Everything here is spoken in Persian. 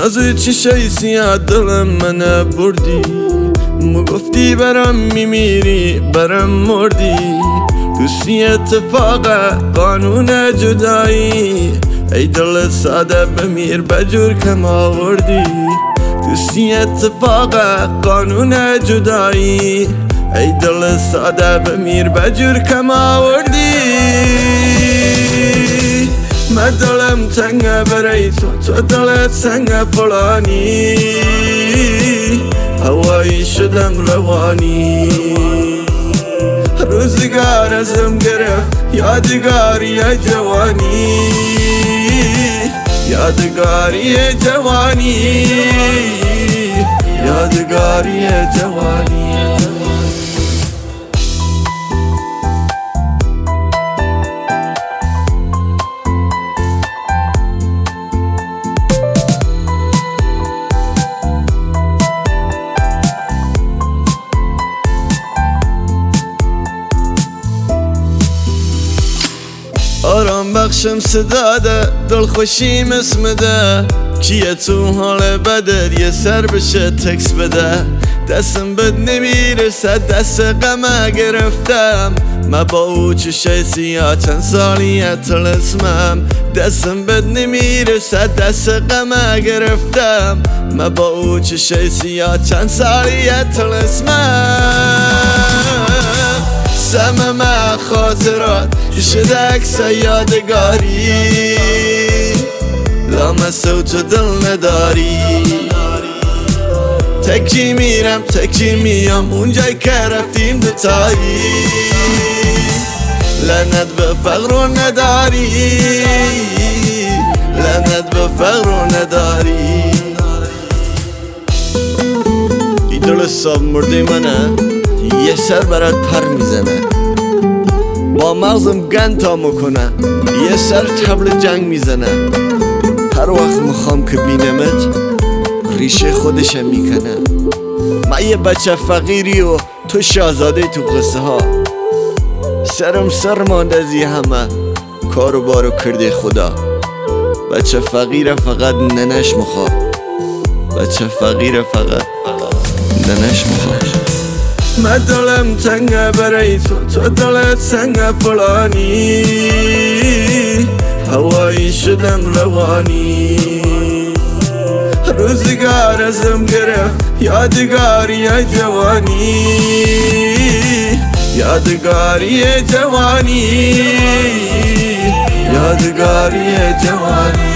نازوی چشای سیاه دلم من بردی، گفتی برم میمیری برم مردی. دوستی اتفاق قانون جدایی، ای دل ساده بمیر بجور کم آوردی. دوستی اتفاق قانون جدایی، ای دل ساده بمیر بجور کم آوردی. من دلم تنگه برای تو دلت سنگه فلانی، هوایی شدم روانی. روزگار ازم گرفت یادگاری جوانی، یادگاری جوانی، یادگاری جوانی. آرام بخشم صداده، دل خوشیم اسمده. کیه تو حال بدر یه سر بشه تکس بده. دستم بد نمیرسه دست غمه گرفتم، من با او چشای سیاه چند سالیه طلسمم. دستم بد نمیرسه دست غمه گرفتم، من با او چشای سیاه چند سالیه طلسمم. سمم خاطرات شده عکس یادگاری، لامسه و تو دل نداری. تکی میرم تکی میام اونجایی که رفتیم دوتایی، لعنت به فقر و نداری، لعنت به فقر و نداری. این دل صاحب مرده منه، یه سر برات پر میزنه. با مغزم گنتا میکنه، یه سر طبل جنگ میزنه. هر وقت میخوام که بینمت ریشه خودشم میکنه. من یه بچه فقیری و تو شاهزاده تو قصه ها. سرم سر مانده از همه کارو بارو کرده خدا. بچه فقیره فقط ننش میخواد، بچه فقیره فقط ننش میخواد. من دلم تنگه برای تو دلت سنگه فلانی، هوایی شدم روانی. روزگار ازم گرفت یادگاری جوانی، یادگاری جوانی، یادگاری جوانی.